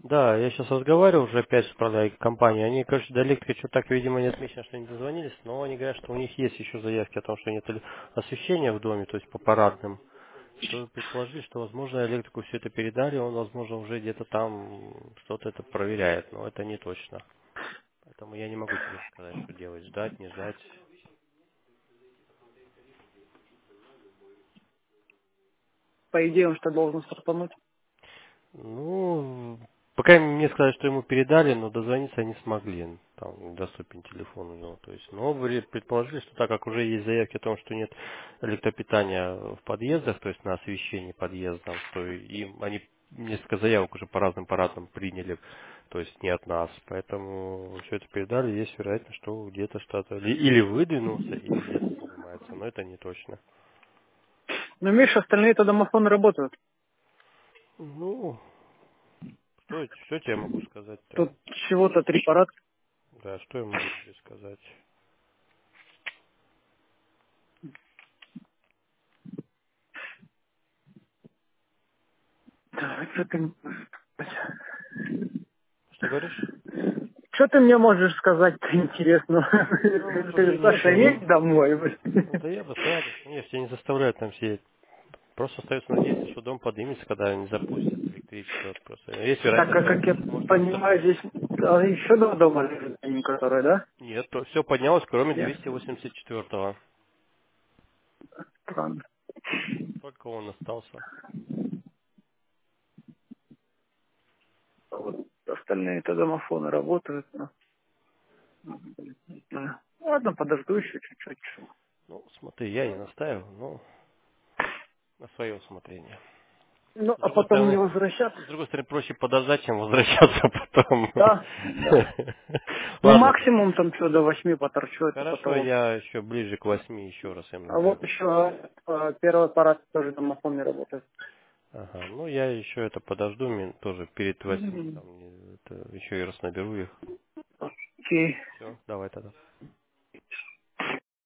Да, я сейчас разговаривал уже опять с управляющей компанией. Они, короче, до электрика что-то так, видимо, не отмечено, что они дозвонились, но они говорят, что у них есть еще заявки о том, что нет освещения в доме, то есть по парадным. Что предположили, что, возможно, электрику все это передали, он, возможно, уже где-то там что-то это проверяет, но это не точно. Поэтому я не могу тебе сказать, что делать, ждать, не ждать. По идее, он что должен стартануть? Ну, пока мне сказали, что ему передали, но дозвониться не смогли. Там недоступен телефон у него. То есть, но предположили, что так как уже есть заявки о том, что нет электропитания в подъездах, то есть на освещении подъездов, что им они несколько заявок уже по разным парадам приняли, то есть не от нас. Поэтому все это передали, есть вероятность, что где-то что-то или выдвинулся, или где-то занимается, но это не точно. Ну, Миша, остальные-то домофоны работают. Ну, что я тебе могу сказать-то? Тут всего-то 3 парад. Да, что я могу тебе сказать? Так, Что говоришь? что ты мне можешь сказать-то интересно? Ну, к Ты сожалению, Саша ничего. едь домой? Да я бы с радостью. Нет, тебя не заставляют там сидеть. Просто остается надеяться, что дом поднимется, когда они запустят электричество. Просто есть Так, вероятность, а что как я может быть понимаю, здесь еще два дома лежит, который, да? нет, то все поднялось, кроме Нет? 284-го. Странно. Только он остался. Вот остальные-то домофоны работают. Но, не знаю. Ладно, подожду еще чуть-чуть. Ну, смотри, я не настаиваю, но на свое усмотрение. Ну, С а другой потом не стороны, возвращаться. проще подождать, чем возвращаться потом. Да, да. Ну, Ладно, максимум там что, до 8 поторчу, это хорошо, потом. я еще ближе к 8 еще раз им А вот наберу. еще первый аппарат тоже домофон не работает. Ага, ну я еще это подожду, тоже перед 8, М, там, еще и раз наберу их. Окей. Все, давай тогда.